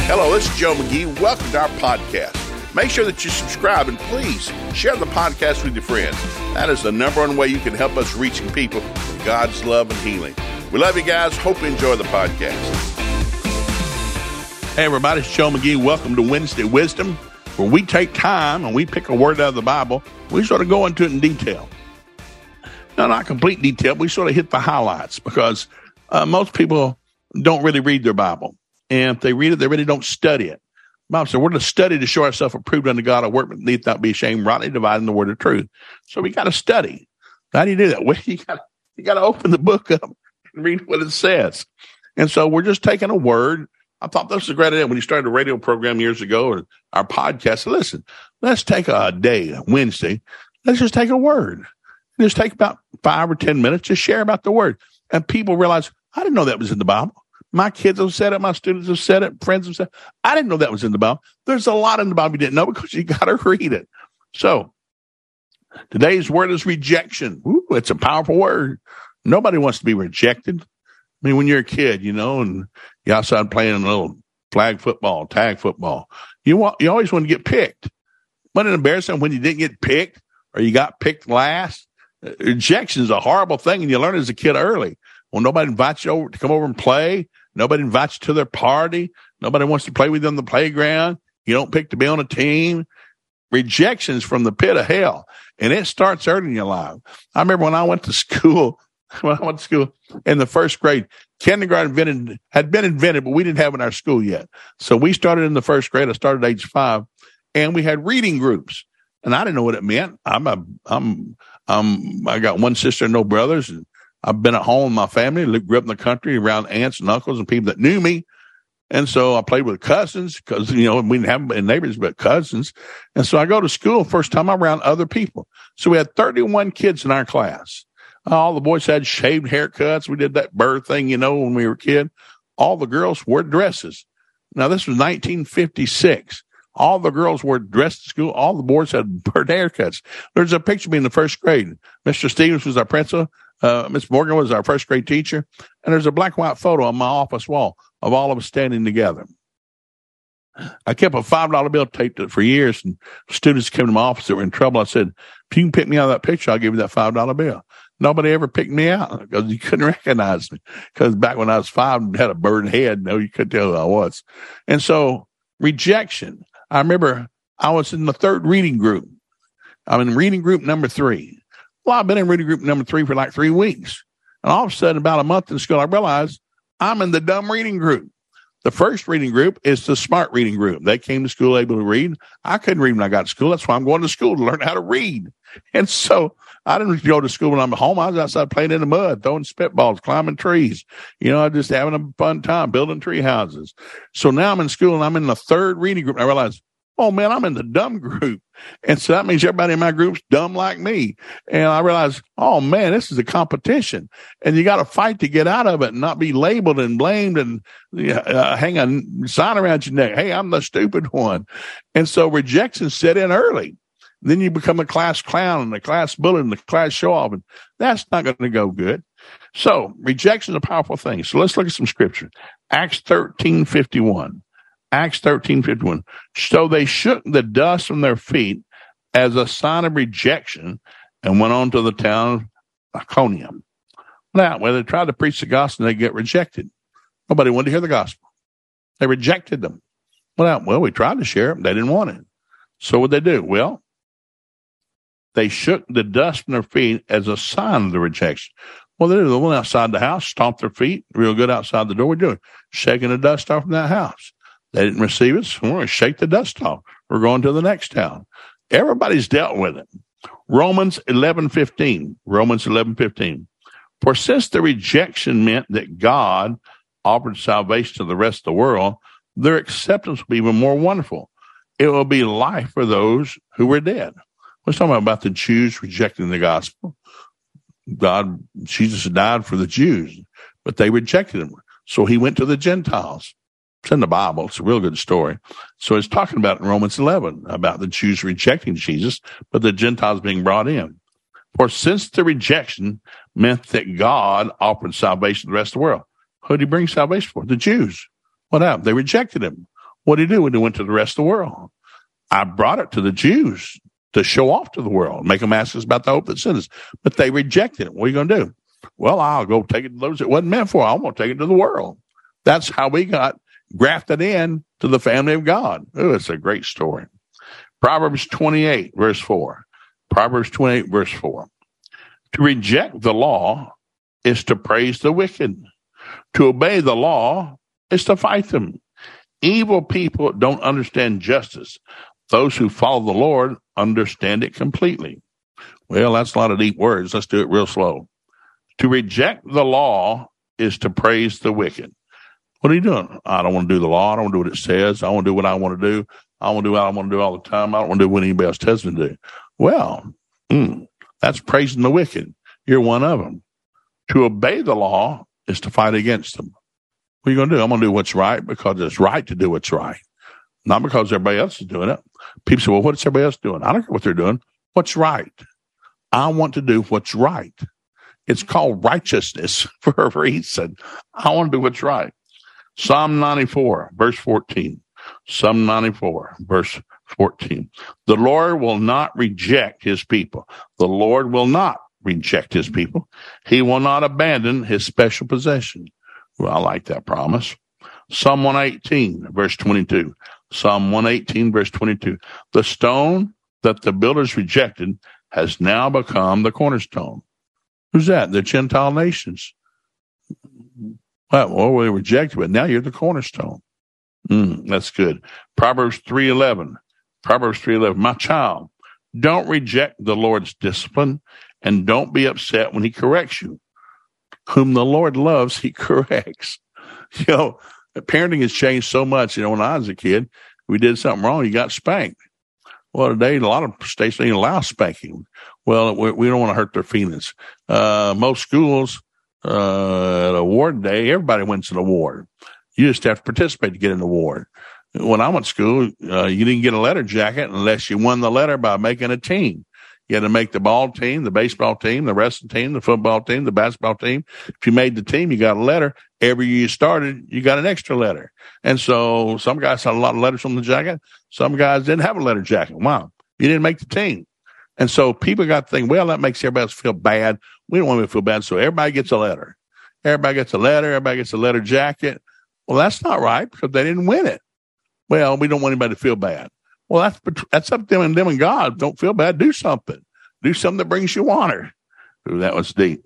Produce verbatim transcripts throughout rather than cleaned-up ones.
Hello, this is Joe McGee. Welcome to our podcast. Make sure that you subscribe and please share the podcast with your friends. That is the number one way you can help us reaching people with God's love and healing. We love you guys. Hope you enjoy the podcast. Hey, everybody, it's Joe McGee. Welcome to Wednesday Wisdom, where we take time and we pick a word out of the Bible. We sort of go into it in detail. No, not complete detail. We sort of hit the highlights because uh, most people don't really read their Bible. And if they read it, they really don't study it. The Bible said we're to study to show ourselves approved unto God, a workman need not be ashamed, rightly dividing the word of truth. So we got to study. How do you do that? Well, you got you got to open the book up and read what it says. And so we're just taking a word. I thought this was a great idea when you started a radio program years ago, or our podcast. So listen, let's take a day, a Wednesday. Let's just take a word. Just take about five or ten minutes to share about the word. And people realize, I didn't know that was in the Bible. My kids have said it. My students have said it. Friends have said it. I didn't know that was in the Bible. There's a lot in the Bible you didn't know because you got to read it. So today's word is rejection. Ooh, it's a powerful word. Nobody wants to be rejected. I mean, when you're a kid, you know, and you're outside playing a little flag football, tag football, you want, you always want to get picked. Wasn't it embarrassing when you didn't get picked or you got picked last? Rejection is a horrible thing, and you learn as a kid early. Well, nobody invites you over to come over and play. Nobody invites you to their party. Nobody wants to play with you on the playground. You don't pick to be on a team. Rejection's from the pit of hell, and it starts early in your life. I remember when I went to school, when I went to school in the first grade, kindergarten invented, had been invented, but we didn't have it in our school yet. So we started in the first grade. I started at age five, and we had reading groups, and I didn't know what it meant. I'm a, I'm, I'm, I got one sister and no brothers, and I've been at home with my family, grew up in the country around aunts and uncles and people that knew me. And so I played with cousins because, you know, we didn't have neighbors but cousins. And so I go to school, first time I'm around other people. So we had thirty-one kids in our class. All the boys had shaved haircuts. We did that bird thing, you know, when we were a kid. All the girls wore dresses. Now, this was nineteen fifty-six. All the girls wore dressed to school. All the boys had bird haircuts. There's a picture of me in the first grade. Mister Stevens was our principal. Uh, Miss Morgan was our first grade teacher. And there's a black and white photo on my office wall of all of us standing together. I kept a five dollar bill taped it for years, and students came to my office that were in trouble. I said, if you can pick me out of that picture, I'll give you that five dollar bill. Nobody ever picked me out because you couldn't recognize me. Because back when I was five and had a bird head, no, you couldn't tell who I was. And so rejection. I remember I was in the third reading group. I'm in reading group number three. Well, I've been in reading group number three for like three weeks. And all of a sudden, about a month in school, I realized I'm in the dumb reading group. The first reading group is the smart reading group. They came to school able to read. I couldn't read when I got to school. That's why I'm going to school to learn how to read. And so I didn't go to school when I'm at home. I was outside playing in the mud, throwing spitballs, climbing trees. You know, I just having a fun time building tree houses. So now I'm in school and I'm in the third reading group. And I realized, oh, man, I'm in the dumb group. And so that means everybody in my group's dumb like me. And I realized, oh, man, this is a competition. And you got to fight to get out of it and not be labeled and blamed and uh, hang a sign around your neck. Hey, I'm the stupid one. And so rejection set in early. Then you become a class clown and a class bully and the class show off. And that's not going to go good. So rejection is a powerful thing. So let's look at some scripture. Acts thirteen fifty-one. Acts thirteen fifty-one. So they shook the dust from their feet as a sign of rejection and went on to the town of Iconium. Now, when they tried to preach the gospel, they get rejected. Nobody wanted to hear the gospel. They rejected them. Well, well, we tried to share it. They didn't want it. So what did they do? Well, they shook the dust from their feet as a sign of the rejection. Well, they went outside the house, stomped their feet real good outside the door. We're doing shaking the dust off from that house. They didn't receive it, so we're going to shake the dust off. We're going to the next town. Everybody's dealt with it. Romans eleven fifteen. Romans eleven fifteen. For since the rejection meant that God offered salvation to the rest of the world, their acceptance will be even more wonderful. It will be life for those who were dead. We're talking about the Jews rejecting the gospel. God, Jesus died for the Jews, but they rejected him. So he went to the Gentiles. It's in the Bible. It's a real good story. So it's talking about in Romans eleven about the Jews rejecting Jesus, but the Gentiles being brought in. For since the rejection meant that God offered salvation to the rest of the world, who did he bring salvation for? The Jews. What happened? They rejected him. What did he do when he went to the rest of the world? I brought it to the Jews to show off to the world, make them ask us about the hope that's in us. But they rejected it. What are you going to do? Well, I'll go take it to those it wasn't meant for. I'm going to take it to the world. That's how we got grafted in to the family of God. Oh, it's a great story. Proverbs twenty-eight, verse four. Proverbs twenty-eight, verse four. To reject the law is to praise the wicked. To obey the law is to fight them. Evil people don't understand justice. Those who follow the Lord understand it completely. Well, that's a lot of deep words. Let's do it real slow. To reject the law is to praise the wicked. What are you doing? I don't want to do the law. I don't want to do what it says. I want to do what I want to do. I want to do what I want to do all the time. I don't want to do what anybody else tells me to do. Well, mm, that's praising the wicked. You're one of them. To obey the law is to fight against them. What are you going to do? I'm going to do what's right because it's right to do what's right, not because everybody else is doing it. People say, well, what's everybody else doing? I don't care what they're doing. What's right? I want to do what's right. It's called righteousness for a reason. I want to do what's right. Psalm ninety-four, verse fourteen. Psalm ninety-four, verse fourteen. The Lord will not reject his people. The Lord will not reject his people. He will not abandon his special possession. Well, I like that promise. Psalm one eighteen, verse twenty-two. Psalm one eighteen, verse twenty-two. The stone that the builders rejected has now become the cornerstone. Who's that? The Gentile nations. Well, well they rejected it. Now you're the cornerstone. Mm, that's good. Proverbs three eleven. Proverbs three eleven. My child, don't reject the Lord's discipline and don't be upset when he corrects you. Whom the Lord loves, he corrects. You know, parenting has changed so much. You know, when I was a kid, we did something wrong, you got spanked. Well, today, a lot of states don't even allow spanking. Well, we, we don't want to hurt their feelings. Uh, most schools, uh, at award day, everybody wins an award. You just have to participate to get an award. When I went to school, uh, you didn't get a letter jacket unless you won the letter by making a team. You had to make the ball team, the baseball team, the wrestling team, the football team, the basketball team. If you made the team, you got a letter. Every year you started, you got an extra letter. And so some guys had a lot of letters on the jacket. Some guys didn't have a letter jacket. Wow. You didn't make the team. And so people got to think, well, that makes everybody else feel bad. We don't want to feel bad. So everybody gets a letter. Everybody gets a letter. Everybody gets a letter jacket. Well, that's not right because they didn't win it. Well, we don't want anybody to feel bad. Well, that's that's up to them and them and God. Don't feel bad. Do something. Do something that brings you honor. Ooh, that was deep.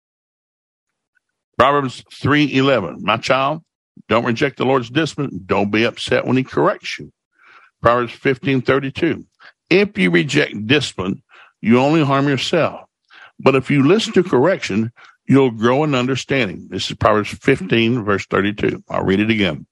Proverbs three eleven. My child, don't reject the Lord's discipline. Don't be upset when he corrects you. Proverbs fifteen thirty-two. If you reject discipline, you only harm yourself. But if you listen to correction, you'll grow in understanding. This is Proverbs fifteen, verse thirty-two. I'll read it again.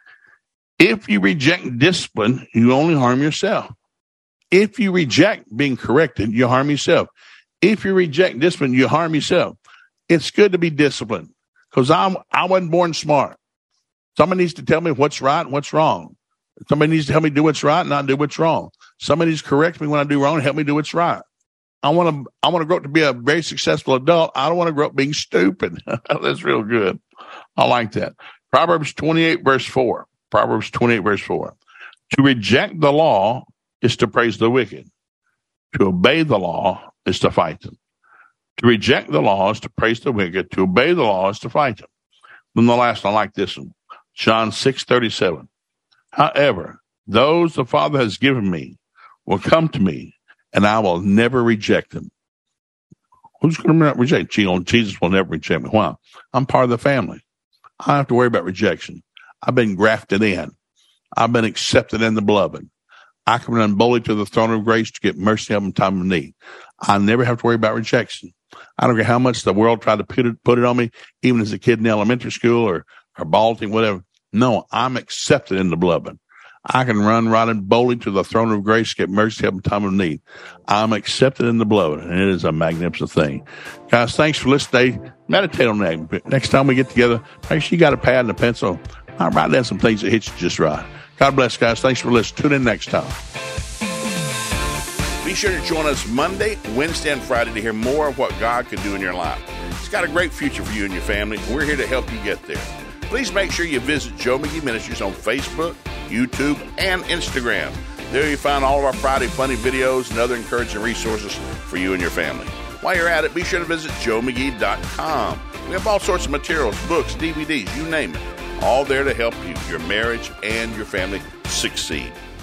If you reject discipline, you only harm yourself. If you reject being corrected, you harm yourself. If you reject discipline, you harm yourself. It's good to be disciplined because I'm I wasn't born smart. Somebody needs to tell me what's right and what's wrong. Somebody needs to help me do what's right and not do what's wrong. Somebody needs to correct me when I do wrong and help me do what's right. I want to I want to grow up to be a very successful adult. I don't want to grow up being stupid. That's real good. I like that. Proverbs twenty-eight, verse four. Proverbs twenty-eight, verse four. To reject the law is to praise the wicked. To obey the law is to fight them. To reject the law is to praise the wicked. To obey the law is to fight them. Then the last, I like this one. John six thirty-seven. However, those the Father has given me will come to me, and I will never reject them. Who's going to reject? Jesus will never reject me. Why? I'm part of the family. I don't have to worry about rejection. I've been grafted in. I've been accepted in the beloved. I can run boldly to the throne of grace to get mercy in time of need. I never have to worry about rejection. I don't care how much the world tried to put it, put it on me, even as a kid in elementary school or, or ball team, whatever. No, I'm accepted in the beloved. I can run right and boldly to the throne of grace to get mercy in time of need. I'm accepted in the beloved, and it is a magnificent thing. Guys, thanks for listening. Meditate on that. Next time we get together, make sure you got a pad and a pencil. I'll write down some things that hit you just right. God bless, guys. Thanks for listening. Tune in next time. Be sure to join us Monday, Wednesday, and Friday to hear more of what God can do in your life. It's got a great future for you and your family. We're here to help you get there. Please make sure you visit Joe McGee Ministries on Facebook, YouTube, and Instagram. There you find all of our Friday funny videos and other encouraging resources for you and your family. While you're at it, be sure to visit joe mcgee dot com. We have all sorts of materials, books, D V Ds, you name it, all there to help you, your marriage, and your family succeed.